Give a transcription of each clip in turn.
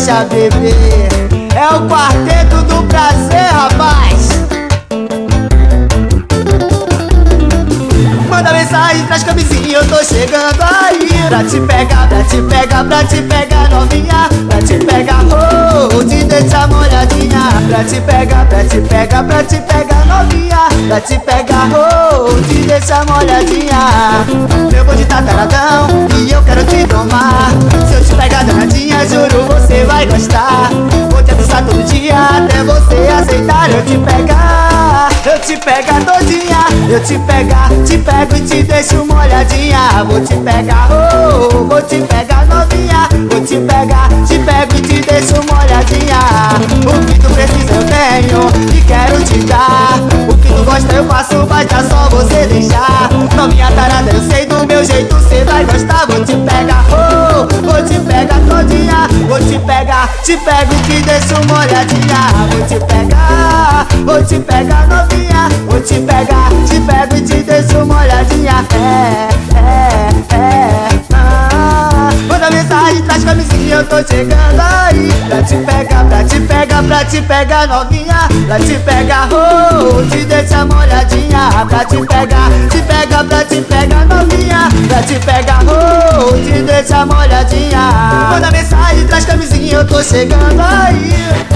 Relaxa, bebê. É o quarteto do prazer, rapaz. Manda mensagem, traz camisinha, eu tô chegando aí. Pra te pegar, pra te pegar, pra te pegar, novinha. Pra te pegar, oh, te deixar molhadinha. Pra te pegar, pra te pegar, pra te pegar, novinha. Pra te pegar, oh, te deixar molhadinha. Eu vou de tataradão e eu quero te tomar. Se eu te pegar danadinha, juro você vai gostar. Vou te avisar todo dia até você aceitar. Eu te pegar, eu te pegar todinha. Eu te pegar, te pego e te deixo molhadinha. Vou te pegar, oh, vou te pegar novinha. Vou te pegar, te pego e te deixo molhadinha. O que tu precisa eu tenho e quero te dar. O que tu gosta eu faço, basta só você deixar. Novinha tarada, eu sei do meu jeito cê vai gostar. Vou te pegar, oh, vou te pegar todinha. Vou te pegar, te pego e te deixo molhadinha. Vou te pegar novinha. Vou te pegar, te pego e te deixo molhadinha. Manda mensagem, traz camisinha, eu tô chegando aí. Pra te pegar, pra te pegar, pra te pegar novinha. Pra te pegar, oh, te deixa molhadinha. Pra te pegar, pra te pegar novinha. Pra te pegar, oh, te deixa molhadinha. Manda mensagem, traz camisinha, eu tô chegando aí.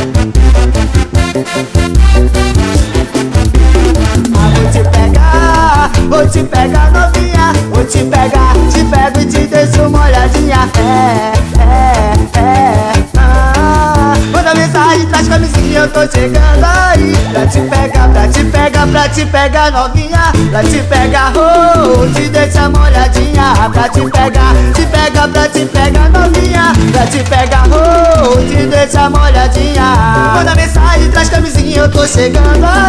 Vou te pegar novinha. Vou te pegar, te pego e te deixo molhadinha. Manda mensagem, traz camisinha, eu tô chegando aí. Pra te pegar, pra te pegar, pra te pegar novinha. Pra te pegar, oh, te deixa molhadinha. Pra te pegar, pra te pegar novinha. Pra te pegar, oh, te deixa molhadinha. Manda mensagem, traz camisinha, eu tô chegando aí.